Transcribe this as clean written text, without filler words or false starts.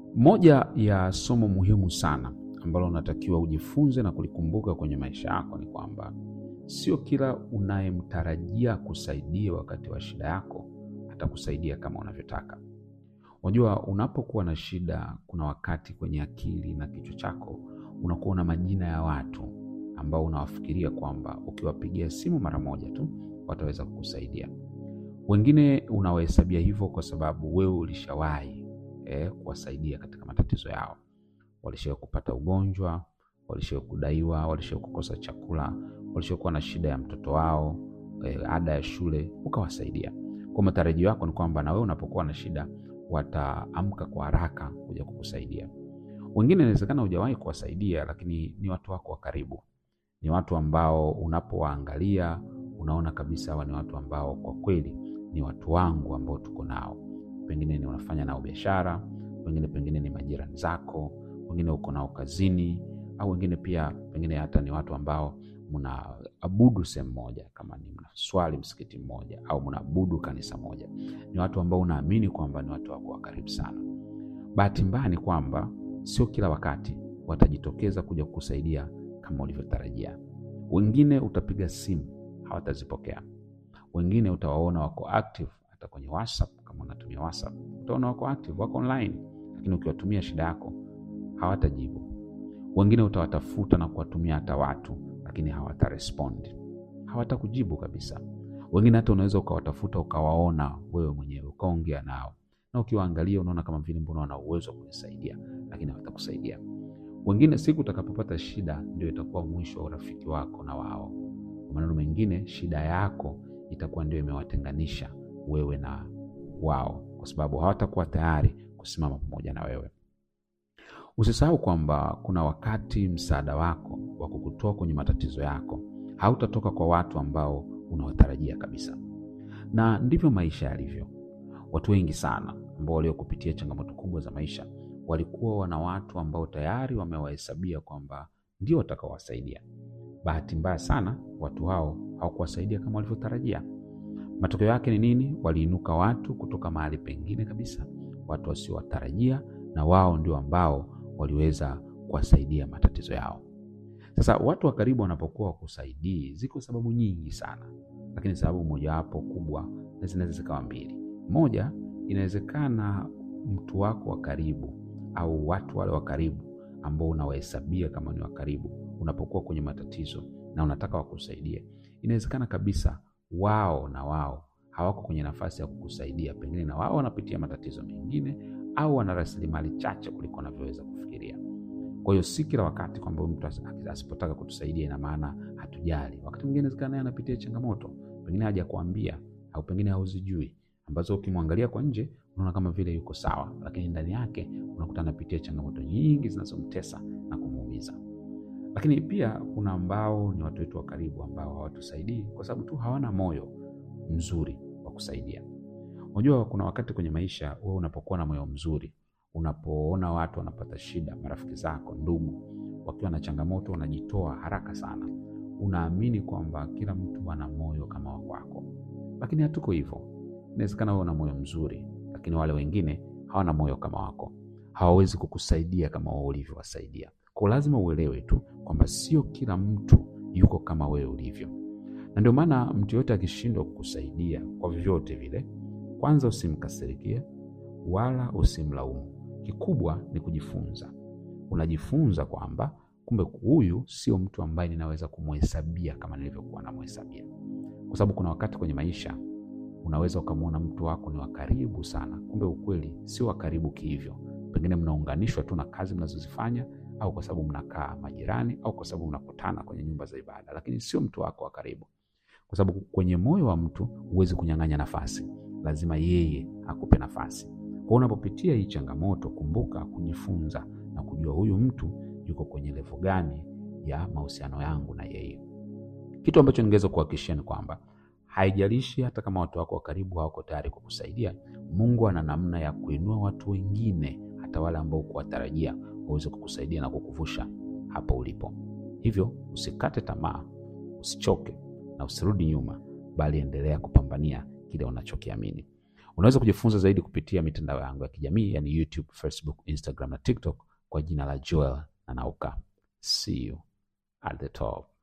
Moja ya somo muhimu sana ambalo unatakiwa ujifunze na kulikumbuka kwenye maisha yako ni kwamba sio kila unayemtarajia kusaidia wakati wa shida yako atakusaidia kama unavyotaka. Unajua, unapokuwa na shida, kuna wakati kwenye akili na kichwa chako unakuwa na majina ya watu ambao unawafikiria kwamba ukiwapigia simu mara moja tu wataweza kukusaidia. Wengine unawahesabia hivyo kwa sababu wewe ulishawahi kuwasaidia katika matatizo yao. Walishawahi kupata ugonjwa, walishawahi kudaiwa, walishawahi kukosa chakula, walishawahi kuwa na shida ya mtoto wao, ada ya shule, ukawasaidia. Kwa matarajio yako ni kwamba na wewe unapokuwa na shida wataamka kwa haraka kuja kukusaidia. Wengine inawezekana hujawahi kuwasaidia, lakini ni watu wako wa karibu. Ni watu ambao unapowaangalia unaona kabisa hawa ni watu ambao kwa kweli ni watu wangu ambao tuko nao. Pengine ni unafanya nao biashara, pengine ni majirani zako, wengine uko nao kazini, au wengine pia pengine hata ni watu ambao mnaabudu sehemu moja, kama ni mnaswali msikiti mmoja au mnaabudu kanisa moja. Ni watu ambao unaamini kwamba ni watu wako wa karibu sana. Bahati mbaya ni kwamba sio kila wakati watajitokeza kuja kukusaidia kama ulivyotarajia. Wengine utapiga simu, hawatazipokea. Wengine utawaona wako active hata kwenye WhatsApp, kama unatumia WhatsApp, utaona wako active, wako online, lakini ukiwatumia shida yako hawatajibu. Wengine utawatafuta na kuwatumia hata watu, lakini hawatarespond. Hawatakujibu kabisa. Wengine hata unaweza ukawatafuta ukawaona wewe mwenyewe, ukaongea nao, na ukiwaangalia unaona kama vile mbona wana uwezo wa kunisaidia, lakini hawatakusaidia. Wengine siku utakapopata shida ndio itakuwa mwisho wa urafiki wako na wao. Kwa maneno mengine, shida yako itakuwa ndio imewatenganisha wewe na wao, kwa sababu hawatakuwa tayari kusimama pamoja na wewe. Usisahau kwamba kuna wakati msaada wako wa kukutoa kwenye matatizo yako hautatoka kwa watu ambao unawatarajia kabisa. Na ndivyo maisha yalivyo. Watu wengi sana ambao waliokupitia changamoto kubwa za maisha walikuwa wana watu ambao tayari wamewahesabia kwamba ndio watakaowasaidia. Bahati mbaya sana, watu hao hawakuwasaidia kama walivyotarajia. Matokeo yake ni nini? Waliinuka watu kutoka mahali pengine kabisa, watu wasiowatarajia, na wao ndio ambao waliweza kuwasaidia matatizo yao. Sasa watu wa karibu wanapokuwa wakusaidii, ziko sababu nyingi sana, lakini sababu mojawapo kubwa na zinaweza zikawa mbili. Moja, inawezekana mtu wako wa karibu au watu wale wa karibu ambao unawahesabia kama ni wa karibu, unapokuwa kwenye matatizo na unataka wakusaidie, inawezekana kabisa wao hawako kwenye nafasi ya kukusaidia. Pengine na wao wanapitia matatizo mengine au wana rasilimali chache kuliko wanavyoweza kufikiria. Kwa hiyo si kila wakati kwamba mtu asipotaka kutusaidia ina maana hatujali. Wakati mwingine inawezekana anapitia changamoto, pengine hajakuambia au pengine hauzijui, ambazo ukimwangalia kwa nje unaona kama vile yuko sawa, lakini ndani yake unakuta anapitia changamoto nyingi zinazomtesa na kumuumiza. Lakini pia kuna ambao ni watu wetu wa karibu ambao hawatusaidii kwa sababu tu hawana moyo mzuri wa kusaidia. Unajua, kuna wakati kwenye maisha wewe unapokuwa na moyo mzuri, unapoona watu wanapata shida, marafiki zako, ndugu wakiwa na changamoto, unajitoa haraka sana. Unaamini kwamba kila mtu ana moyo kama wako. Lakini hatuko hivyo. Inawezekana wewe una moyo mzuri, lakini wale wengine hawana moyo kama wako. Hawawezi kukusaidia kama wewe ulivyowasaidia. Kwa lazima uelewe tu kwamba sio kila mtu yuko kama wewe ulivyo. Na ndio maana mtu yote akishindwa kukusaidia kwa vyovyote vile, kwanza usimkasirikie wala usimlaumu. Kikubwa ni kujifunza. Unajifunza kwamba kumbe huyu sio mtu ambaye ninaweza kumhesabia kama nilivyokuwa namhesabia. Kwa sababu kuna wakati kwenye maisha unaweza ukamwona mtu wako ni wa karibu sana, kumbe ukweli sio wa karibu kihivyo. Pengine mnaunganishwa tu na kazi mnazozifanya, au kwa sababu mnakaa majirani, au kwa sababu mnakutana kwenye nyumba za ibada, lakini sio mtu wako wa karibu. Kwa sababu kwenye moyo wa mtu huwezi kunyang'anya nafasi, lazima yeye akupe nafasi. Kwa unapopitia hii changamoto, kumbuka kujifunza na kujua huyu mtu yuko kwenye level gani ya mahusiano yangu na yeye. Kitu ambacho ningeweza kuhakikishia ni kwamba haijalishi hata kama watu wako wa karibu hawako tayari kukusaidia, Mungu ana namna ya kuinua watu wengine, hata wale ambao hukuwatarajia, waweze kukusaidia na kukuvusha hapo ulipo. Hivyo usikate tamaa, usichoke na usirudi nyuma, bali endelea kupambania kile unachokiamini. Unaweza kujifunza zaidi kupitia mitandao yangu ya kijamii, yani YouTube, Facebook, Instagram na TikTok kwa jina la Joel Nanauka. See you at the top.